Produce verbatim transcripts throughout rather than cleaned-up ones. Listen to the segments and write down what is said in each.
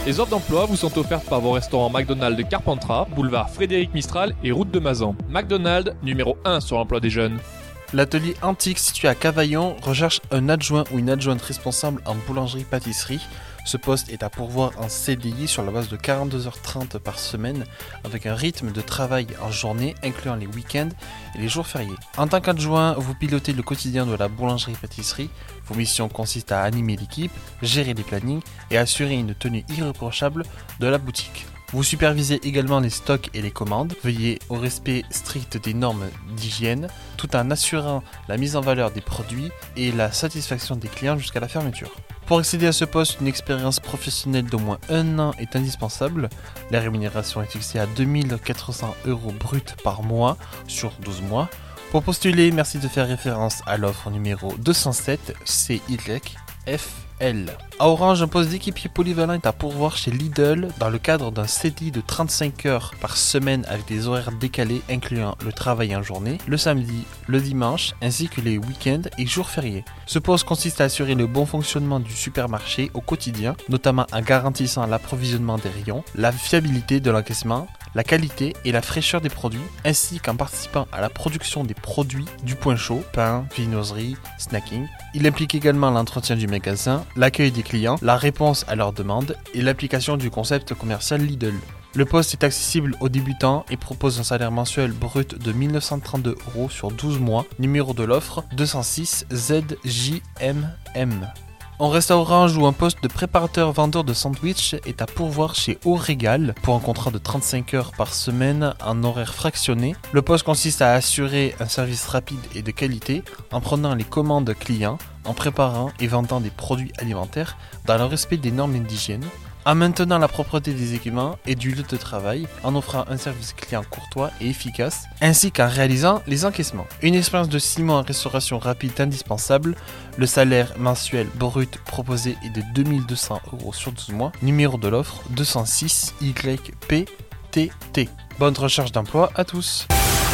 Les offres d'emploi vous sont offertes par vos restaurants McDonald's de Carpentras, boulevard Frédéric Mistral et route de Mazan. McDonald's, numéro un sur l'emploi des jeunes. L'atelier Antique situé à Cavaillon recherche un adjoint ou une adjointe responsable en boulangerie-pâtisserie. Ce poste est à pourvoir en C D I sur la base de quarante-deux heures trente par semaine avec un rythme de travail en journée incluant les week-ends et les jours fériés. En tant qu'adjoint, vous pilotez le quotidien de la boulangerie-pâtisserie. Vos missions consistent à animer l'équipe, gérer les plannings et assurer une tenue irréprochable de la boutique. Vous supervisez également les stocks et les commandes, veillez au respect strict des normes d'hygiène, tout en assurant la mise en valeur des produits et la satisfaction des clients jusqu'à la fermeture. Pour accéder à ce poste, une expérience professionnelle d'au moins un an est indispensable. La rémunération est fixée à deux mille quatre cents euros bruts par mois sur douze mois. Pour postuler, merci de faire référence à l'offre numéro deux cent sept C Y F L. À Orange, un poste d'équipier polyvalent est à pourvoir chez Lidl dans le cadre d'un C D I de trente-cinq heures par semaine avec des horaires décalés incluant le travail en journée, le samedi, le dimanche ainsi que les week-ends et jours fériés. Ce poste consiste à assurer le bon fonctionnement du supermarché au quotidien, notamment en garantissant l'approvisionnement des rayons, la fiabilité de l'encaissement, la qualité et la fraîcheur des produits, ainsi qu'en participant à la production des produits du point chaud, pain, viennoiserie, snacking. Il implique également l'entretien du magasin, l'accueil des clients, la réponse à leurs demandes et l'application du concept commercial Lidl. Le poste est accessible aux débutants et propose un salaire mensuel brut de mille neuf cent trente-deux euros sur douze mois. Numéro de l'offre deux cent six Z J M M. On reste à Orange où un poste de préparateur-vendeur de sandwich est à pourvoir chez Au Régal pour un contrat de trente-cinq heures par semaine en horaire fractionné. Le poste consiste à assurer un service rapide et de qualité en prenant les commandes clients, en préparant et vendant des produits alimentaires dans le respect des normes d'hygiène, en maintenant la propreté des équipements et du lieu de travail, en offrant un service client courtois et efficace, ainsi qu'en réalisant les encaissements. Une expérience de six mois en restauration rapide est indispensable. Le salaire mensuel brut proposé est de deux mille deux cents euros sur douze mois. Numéro de l'offre deux cent six Y P T T. Bonne recherche d'emploi à tous.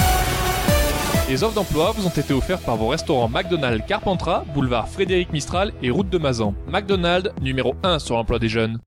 Les offres d'emploi vous ont été offertes par vos restaurants McDonald's Carpentras, boulevard Frédéric Mistral et route de Mazan. McDonald's, numéro un sur l'emploi des jeunes.